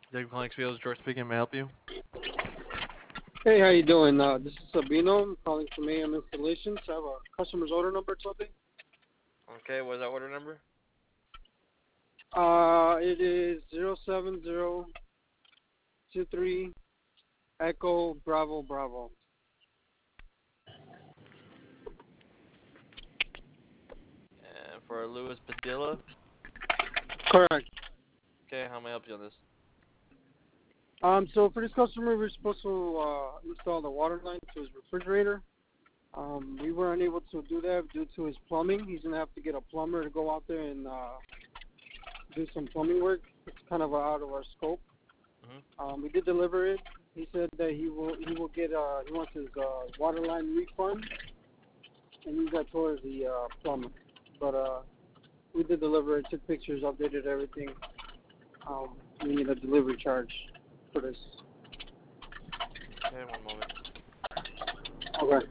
Thank you for calling XPO's George speaking. May I help you? Hey, how you doing? This is Sabino. I'm calling from AM Installations. I have a customer's order number, something. Okay, what is that order number? It is 07023 Echo Bravo Bravo. And for Louis Padilla. Correct. Okay, how may I help you on this? So for this customer, we're supposed to install the water line to his refrigerator. We were unable to do that due to his plumbing. He's gonna have to get a plumber to go out there and do some plumbing work. It's kind of out of our scope. We did deliver it. He said that he will get he wants his water line refund and use that towards the plumber. But we did deliver it, took pictures, updated everything. We need a delivery charge for this. Okay, one moment. Okay.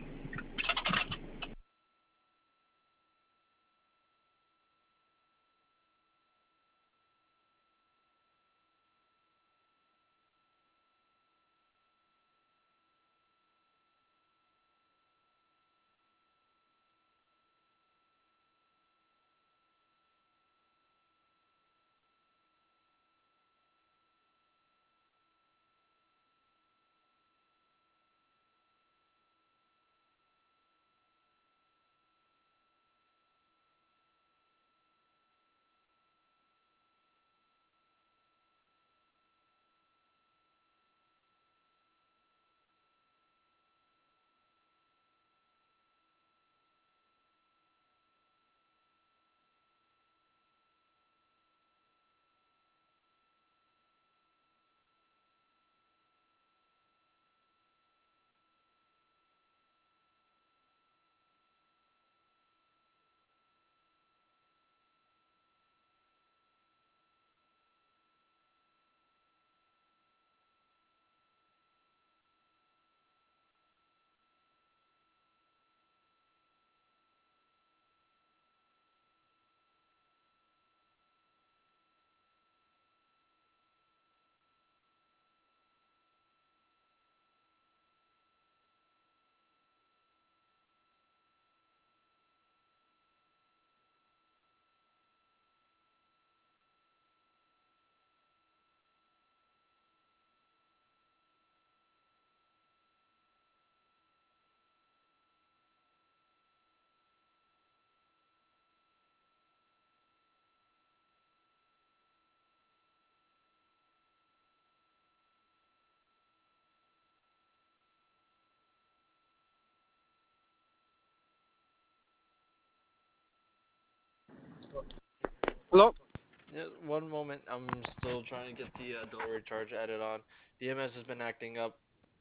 Hello? Yeah, one moment. I'm still trying to get the delivery charge added on. DMS has been acting up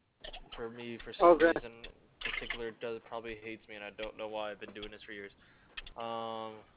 for me for some Okay. reason. In particular, does probably hates me, and I don't know why. I've been doing this for years.